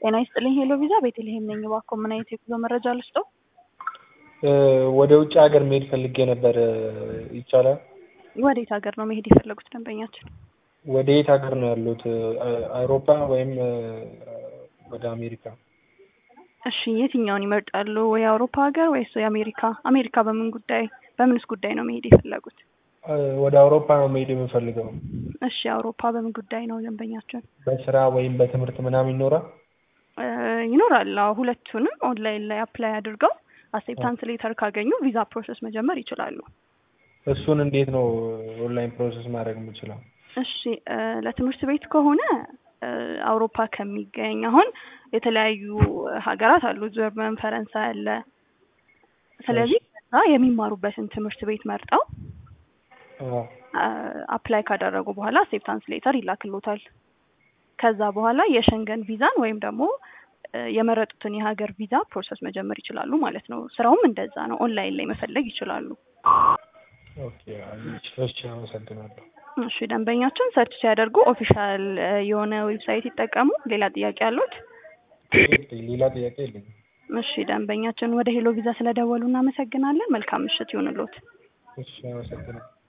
ጤና ይስጥልኝ ሄሎ ቪዛ ቤተልሔም ነኝ። እባክዎ ምን አይነት የጉዞ መረጃ ልስጥዎ? ወደ ውጭ ሀገር መሄድ ፈልጌ ነበር። ይቻላል? ወዴት ሀገር ነው መሄድ የፈለጉት ደንበኛችን? ወደ የት ሀገር ነው ያሉት? አውሮፓ ወይም ወደ አሜሪካ? እሺ የትኛውን ይመርጣሉ? ወይ አውሮፓ ሀገር ወይስ የአሜሪካ? አሜሪካ በምንስ ጉዳይ ነው መሄድ የፈለጉት? ወደ አውሮፓ ነው መሄድ የምፈልገው። እሺ አውሮፓ በምን ጉዳይ ነው ደንበኛችን? በስራ ወይም በትምህርት ምናምን ይኖራል? ይኖራል። አዎ ሁለቱንም ኦንላይን ላይ አፕላይ አድርገው አክሴፕታንስ ሌተር ካገኙ ቪዛ ፕሮሰስ መጀመር ይችላሉ። እሱን እንዴት ነው ኦንላይን ፕሮሰስ ማድረግ የምችለው? እሺ ለትምህርት ቤት ከሆነ አውሮፓ ከሚገኝ አሁን የተለያዩ ሀገራት አሉ፣ ጀርመን፣ ፈረንሳይ አለ። ስለዚህ የሚማሩበትን ትምህርት ቤት መርጠው አፕላይ ካደረጉ በኋላ አክሴፕታንስ ሌተር ይላክሎታል። ከዛ በኋላ የሸንገን ቪዛን ወይም ደግሞ የመረጡትን የሀገር ቪዛ ፕሮሰስ መጀመር ይችላሉ ማለት ነው። ስራውም እንደዛ ነው። ኦንላይን ላይ መፈለግ ይችላሉ። ኦኬ እሺ አመሰግናለሁ። እሺ ደንበኛችን ሰርች ሲያደርጉ ኦፊሻል የሆነ ዌብሳይት ይጠቀሙ። ሌላ ጥያቄ አሉት? ሌላ ጥያቄ የለኝም። እሺ ደንበኛችን ወደ ሄሎ ቪዛ ስለደወሉ እናመሰግናለን። መልካም ምሽት ይሁንልዎት። እሺ አመሰግናለሁ።